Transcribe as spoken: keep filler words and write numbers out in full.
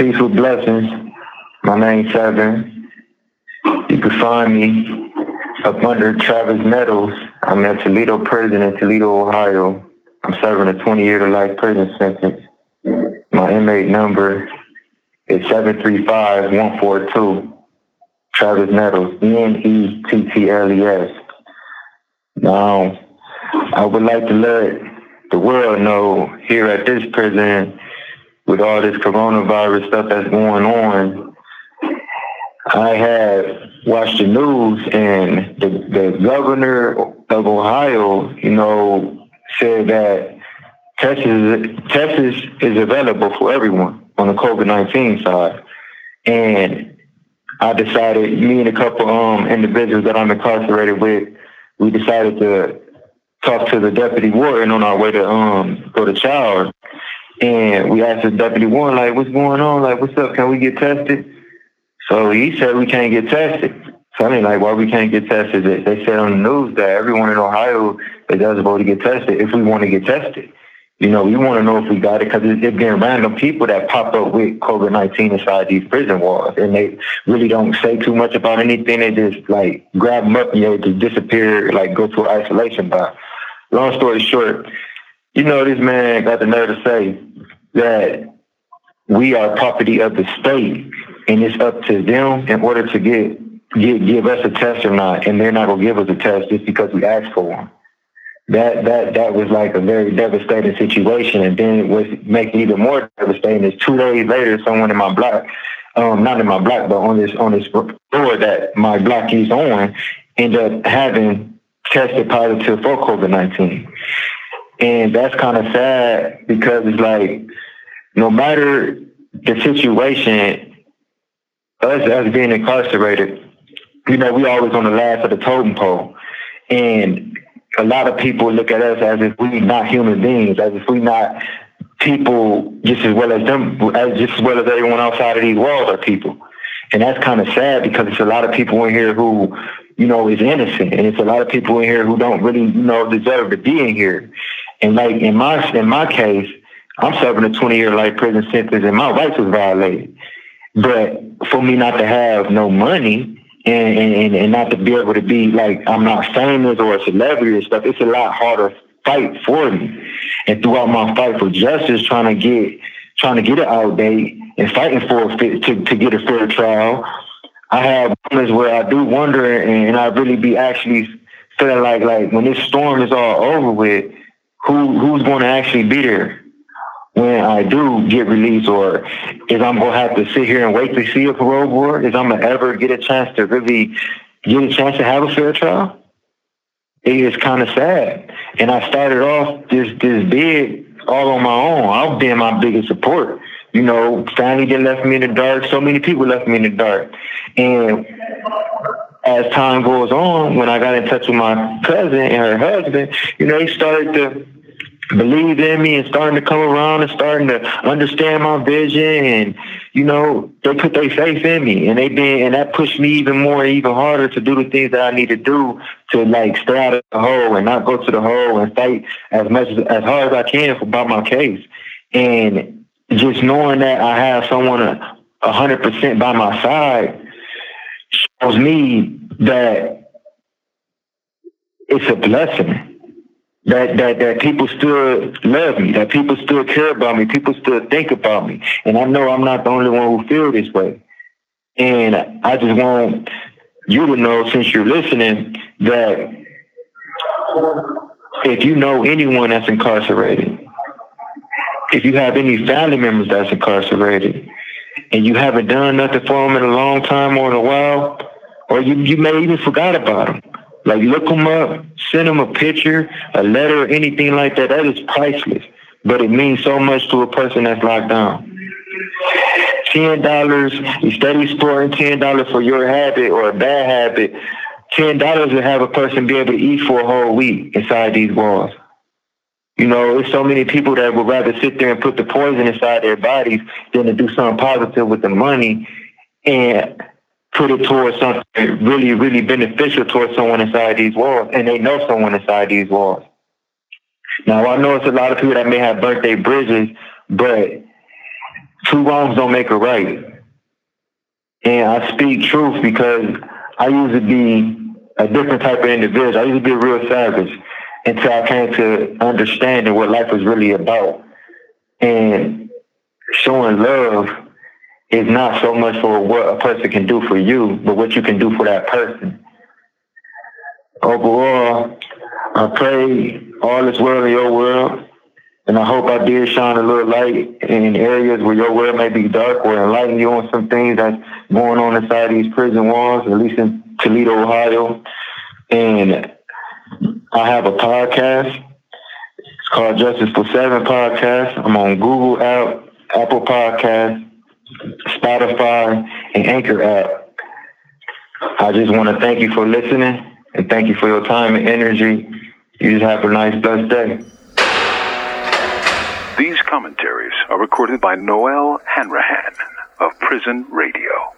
Peaceful blessings. My name's Seven. You can find me up under Travis Nettles. I'm at Toledo Prison in Toledo, Ohio. I'm serving a twenty-year to life prison sentence. My inmate number is seven three five one four two. Travis Nettles, E N E T T L E S. Now, I would like to let the world know here at this prison, with all this coronavirus stuff that's going on, I have watched the news, and the, the governor of Ohio, you know, said that Texas, Texas is available for everyone on the COVID nineteen side. And I decided, me and a couple um individuals that I'm incarcerated with, we decided to talk to the deputy warden on our way to um go to Child. And we asked the deputy warden, like, what's going on? Like, what's up? Can we get tested? So he said we can't get tested. So I mean, like, why we can't get tested? They, they said on the news that everyone in Ohio is eligible to get tested if we want to get tested. You know, we want to know if we got it, because it's, it's been random people that pop up with COVID nineteen inside these prison walls, and they really don't say too much about anything. They just, like, grab them up, you know, to disappear, like, go to an isolation box. Long story short, you know, this man got the nerve to say that we are property of the state, and it's up to them in order to get, get give us a test or not, and they're not going to give us a test just because we asked for one. That that that was like a very devastating situation. And then what makes it even more devastating is two days later, someone in my block, um, not in my block, but on this on this floor that my block is on, ended up having tested positive for COVID nineteen. And that's kind of sad, because it's like, no matter the situation, us as being incarcerated, you know, we always on the last of the totem pole. And a lot of people look at us as if we not human beings, as if we not people just as well as them, as just as well as everyone outside of these walls are people. And that's kind of sad, because it's a lot of people in here who, you know, is innocent, and it's a lot of people in here who don't really, you know, deserve to be in here. And like in my in my case, I'm serving a twenty-year life prison sentence, and my rights was violated. But for me not to have no money, and, and, and not to be able to be like, I'm not famous or a celebrity and stuff, it's a lot harder fight for me. And throughout my fight for justice, trying to get trying to get it out date and fighting for a fit, to, to get a fair trial, I have moments where I do wonder, and, and I really be actually feeling like like when this storm is all over with, who who's going to actually be there when I do get released, or is I'm going to have to sit here and wait to see a parole board? Is I'm going to ever get a chance to really get a chance to have a fair trial? It is kind of sad. And I started off this this big all on my own. I've been my biggest support. You know, family that left me in the dark. So many people left me in the dark. And as time goes on, when I got in touch with my cousin and her husband, you know, he started to believe in me and starting to come around and starting to understand my vision, and you know, they put their faith in me, and they been and that pushed me even more, even harder to do the things that I need to do to like stay out of the hole and not go to the hole and fight as much as, as hard as I can about my case. And just knowing that I have someone a a hundred percent by my side shows me that it's a blessing. That, that that people still love me, that people still care about me, people still think about me. And I know I'm not the only one who feels this way. And I just want you to know, since you're listening, that if you know anyone that's incarcerated, if you have any family members that's incarcerated, and you haven't done nothing for them in a long time or in a while, or you, you may even forgot about them, like, look them up, send them a picture, a letter, anything like that. That is priceless, but it means so much to a person that's locked down. ten dollars, you steady sporting ten dollars for your habit or a bad habit. ten dollars will have a person be able to eat for a whole week inside these walls. You know, there's so many people that would rather sit there and put the poison inside their bodies than to do something positive with the money and put it towards something really, really beneficial towards someone inside these walls, and they know someone inside these walls. Now, I know it's a lot of people that may have burnt their bridges, but two wrongs don't make a right. And I speak truth because I used to be a different type of individual. I used to be a real savage until I came to understanding what life was really about. And showing love is not so much for what a person can do for you, but what you can do for that person. Overall, I pray all is well in your world, and I hope I did shine a little light in areas where your world may be dark, or enlighten you on some things that's going on inside these prison walls, at least in Toledo, Ohio. And I have a podcast. It's called Justice for Seven Podcast. I'm on Google app, Apple Podcast, Spotify, and Anchor app. I just want to thank you for listening, and thank you for your time and energy. You just have a nice, blessed day. These commentaries are recorded by Noel Hanrahan of Prison Radio.